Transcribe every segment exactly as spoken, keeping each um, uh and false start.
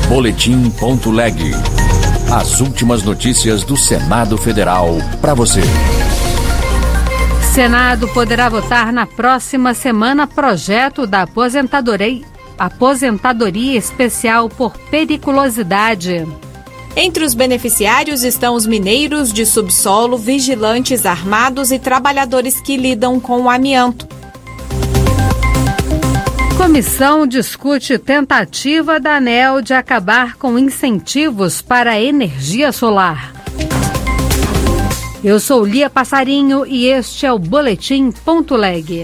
Boletim ponto leg. As últimas notícias do Senado Federal para você. Senado poderá votar na próxima semana projeto da aposentadoria, aposentadoria especial por periculosidade. Entre os beneficiários estão os mineiros de subsolo, vigilantes armados e trabalhadores que lidam com o amianto. Comissão discute tentativa da ANEEL de acabar com incentivos para a energia solar. Eu sou Lia Passarinho e este é o Boletim ponto leg.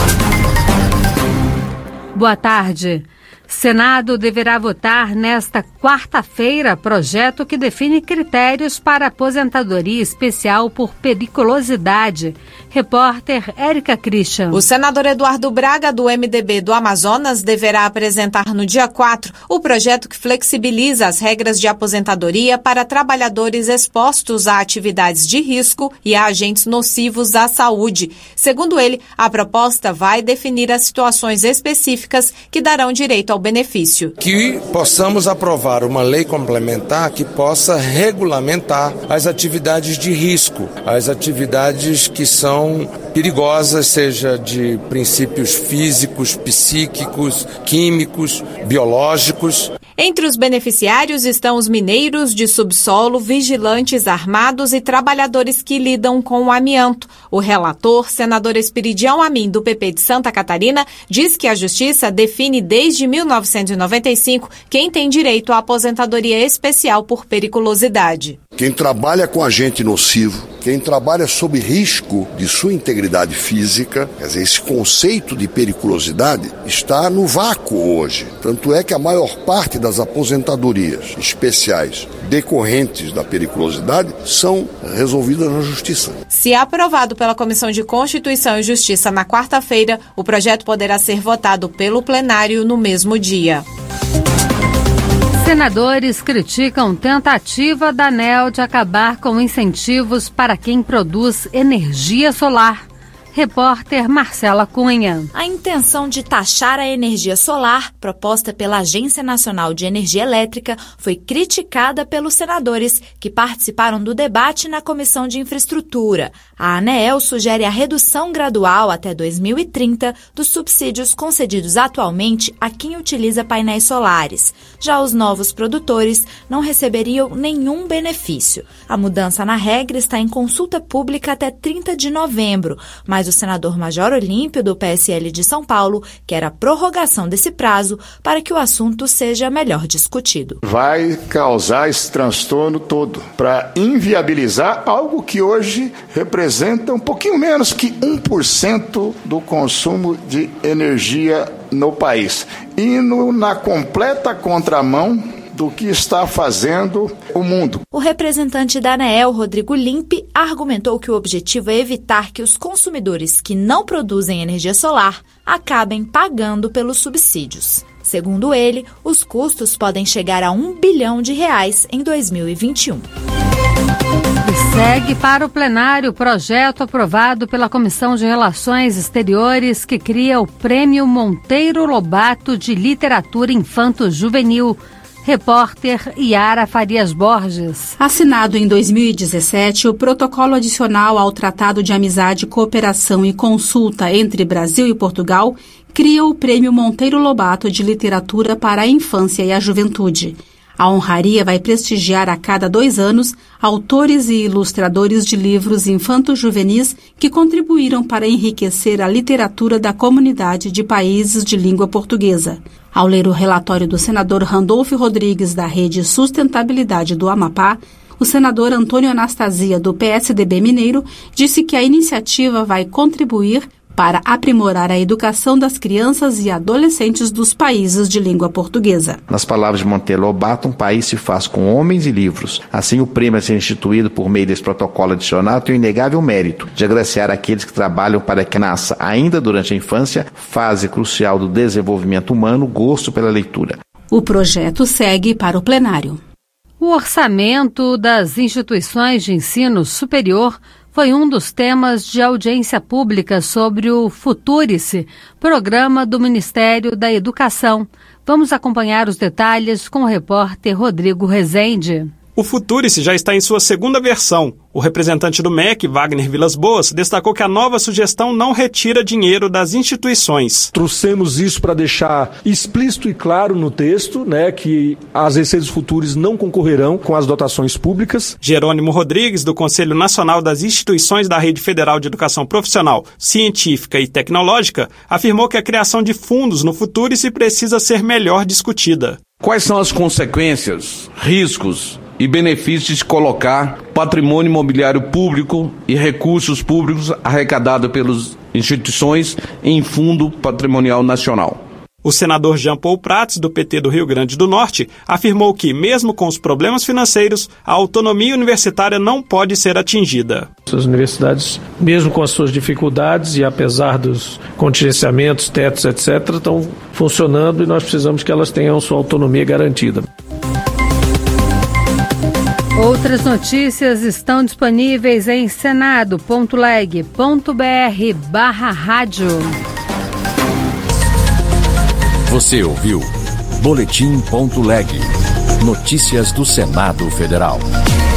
Boa tarde. Senado deverá votar nesta quarta-feira projeto que define critérios para aposentadoria especial por periculosidade. Repórter Érica Christian. O senador Eduardo Braga, do M D B do Amazonas, deverá apresentar no dia quatro o projeto que flexibiliza as regras de aposentadoria para trabalhadores expostos a atividades de risco e a agentes nocivos à saúde. Segundo ele, a proposta vai definir as situações específicas que darão direito ao benefício. Que possamos aprovar uma lei complementar que possa regulamentar as atividades de risco, as atividades que são perigosas, seja de princípios físicos, psíquicos, químicos, biológicos. Entre os beneficiários estão os mineiros de subsolo, vigilantes armados e trabalhadores que lidam com o amianto. O relator, senador Esperidião Amin, do P P de Santa Catarina, diz que a Justiça define desde mil novecentos e noventa e cinco quem tem direito à aposentadoria especial por periculosidade. Quem trabalha com agente nocivo, quem trabalha sob risco de sua integridade física, quer dizer, esse conceito de periculosidade está no vácuo hoje. Tanto é que a maior parte das aposentadorias especiais decorrentes da periculosidade são resolvidas na Justiça. Se aprovado pela Comissão de Constituição e Justiça na quarta-feira, o projeto poderá ser votado pelo plenário no mesmo dia. Senadores criticam tentativa da ANEEL de acabar com incentivos para quem produz energia solar. Repórter Marcela Cunha. A intenção de taxar a energia solar, proposta pela Agência Nacional de Energia Elétrica, foi criticada pelos senadores que participaram do debate na Comissão de Infraestrutura. A ANEEL sugere a redução gradual até dois mil e trinta dos subsídios concedidos atualmente a quem utiliza painéis solares. Já os novos produtores não receberiam nenhum benefício. A mudança na regra está em consulta pública até trinta de novembro, mas o senador Major Olímpio, do P S L de São Paulo, quer a prorrogação desse prazo para que o assunto seja melhor discutido. Vai causar esse transtorno todo para inviabilizar algo que hoje representa um pouquinho menos que um por cento do consumo de energia no país, indo na completa contramão do que está fazendo o mundo. O representante da ANEEL, Rodrigo Limpe, argumentou que o objetivo é evitar que os consumidores que não produzem energia solar acabem pagando pelos subsídios. Segundo ele, os custos podem chegar a um bilhão de reais em dois mil e vinte e um. E segue para o plenário o projeto aprovado pela Comissão de Relações Exteriores que cria o Prêmio Monteiro Lobato de Literatura Infanto-Juvenil. Repórter Yara Farias Borges. Assinado em dois mil e dezessete, o protocolo adicional ao Tratado de Amizade, Cooperação e Consulta entre Brasil e Portugal cria o Prêmio Monteiro Lobato de Literatura para a Infância e a Juventude. A honraria vai prestigiar a cada dois anos autores e ilustradores de livros infanto-juvenis que contribuíram para enriquecer a literatura da comunidade de países de língua portuguesa. Ao ler o relatório do senador Randolfo Rodrigues, da Rede Sustentabilidade do Amapá, o senador Antônio Anastasia, do P S D B Mineiro, disse que a iniciativa vai contribuir para aprimorar a educação das crianças e adolescentes dos países de língua portuguesa. Nas palavras de Monteiro Lobato, um país se faz com homens e livros. Assim, o prêmio a ser instituído por meio desse protocolo adicional tem o inegável mérito de agraciar aqueles que trabalham para que nasça, ainda durante a infância, fase crucial do desenvolvimento humano, gosto pela leitura. O projeto segue para o plenário. O orçamento das instituições de ensino superior foi um dos temas de audiência pública sobre o Futurice, programa do Ministério da Educação. Vamos acompanhar os detalhes com o repórter Rodrigo Rezende. O Futurice já está em sua segunda versão. O representante do M E C, Wagner Vilas Boas, destacou que a nova sugestão não retira dinheiro das instituições. Trouxemos isso para deixar explícito e claro no texto, né, que as receitas futuras não concorrerão com as dotações públicas. Jerônimo Rodrigues, do Conselho Nacional das Instituições da Rede Federal de Educação Profissional, Científica e Tecnológica, afirmou que a criação de fundos no Futurice precisa ser melhor discutida. Quais são as consequências, riscos e benefícios de colocar patrimônio imobiliário público e recursos públicos arrecadados pelas instituições em fundo patrimonial nacional? O senador Jean Paul Prats, do P T do Rio Grande do Norte, afirmou que, mesmo com os problemas financeiros, a autonomia universitária não pode ser atingida. As universidades, mesmo com as suas dificuldades e apesar dos contingenciamentos, tetos, etcétera, estão funcionando e nós precisamos que elas tenham sua autonomia garantida. Outras notícias estão disponíveis em senado ponto leg ponto br barra rádio. Você ouviu Boletim ponto leg. Notícias do Senado Federal.